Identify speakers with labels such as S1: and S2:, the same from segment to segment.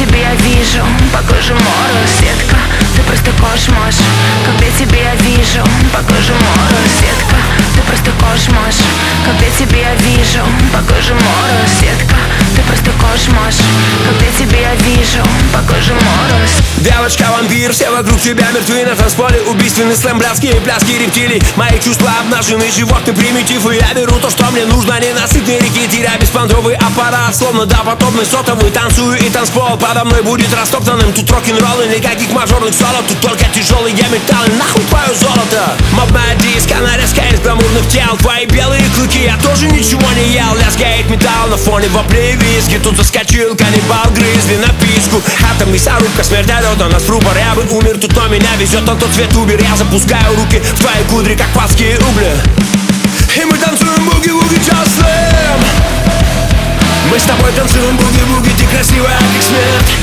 S1: тебе я вижу по коже мороз, детка, ты просто кошмар. Когда тебе я вижу по коже мороз, детка, ты просто кошмар. Когда тебе я вижу по коже мороз, детка, ты просто кошмар. Когда тебе я вижу по коже мороз.
S2: Девочка-вампир, все вокруг тебя мертвы. На танцполе убийственный слэм, блядские пляски рептилий. Мои чувства обнажены, животный примитив. И я беру то, что мне нужно, ненасытные реки. Теряя беспонтовый аппарат, словно допотопный сотовый. Танцую и танцпол подо мной будет растоптанным. Тут рок-н-ролл и никаких мажорных соло. Тут только тяжелые металлы, нахуй твое золото. Мобная диска, нарезка из гламурных тел. Твои белые клыки, я тоже ничего не ел. Лязгает металл на фоне воплей виски. Тут заскочил каннибал, грызли написку. Атом, мясорубка, смерть орет на нас в рупор. Я бы умер, тут но меня везет на тот свет убер. Я запускаю руки в твои кудри, как плоские угли. И мы танцуем буги-буги just slam. Мы с тобой танцуем буги-буги, ты красивая, как смерть.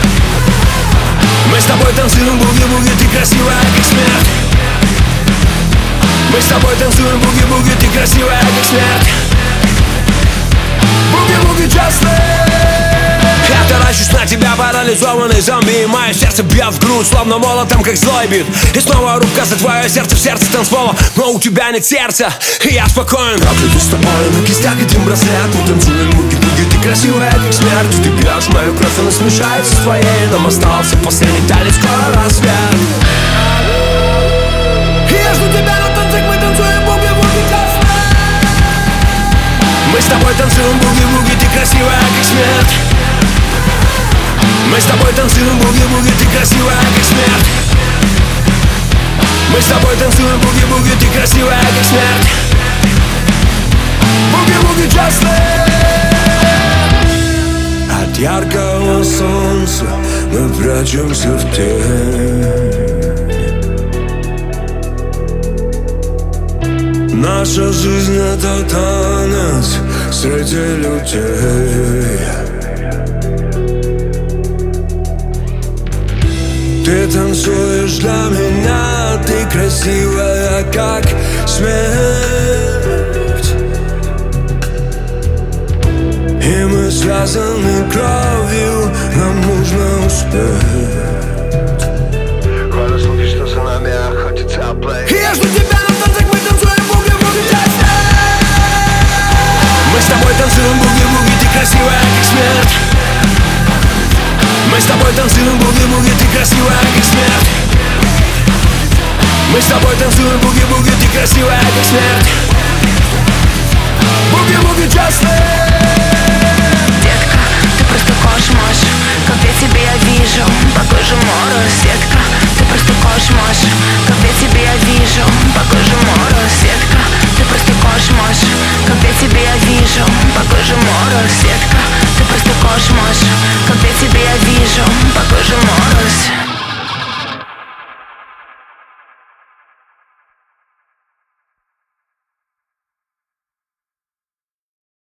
S2: Мы с тобой танцуем буги-буги, ты красивая, как смерть. Мы с тобой танцуем буги-буги, ты красивая, как смерть. Буги-буги just slam. Я таращусь на тебя, парализованный зомби. И мое сердце бьет в грудь, словно молотом, как злой бит. И снова рубка за твое сердце в сердце танцпола. Но у тебя нет сердца, и я спокоен. Проклятый с тобой, на кистях один браслет. Мы танцуем буги-буги, ты красивая, как смерть. Ты пьешь мою кровь, она смешается с твоей. Нам остался последний танец, скоро рассвет. И я жду тебя на танцах, мы танцуем буги-буги just slam. Мы с тобой танцуем буги-буги, ты красивая, как смерть. Мы с тобой танцуем буги-буги, ты красивая, как смерть. Мы с тобой танцуем буги-буги, ты красивая, как смерть. Буги-буги just slam. От яркого солнца мы прячемся в тень. Наша жизнь — это танец среди людей. Ты танцуешь для меня, ты красивая, как смерть. И мы связаны кровью, нам нужно успеть.
S3: Когда слухи, что за нами охотится плей.
S2: И я жду тебя на танцах, мы танцуем буги-буги just slam. Мы с тобой танцуем буги-буги, ты красивая, как смерть. Мы с тобой танцуем буги-буги, ты красивая, как смерть. Мы с тобой танцуем буги-буги, ты красивая, как смерть. Буги-буги just slam.
S1: Детка, ты просто кошмар. Когда тебе я вижу по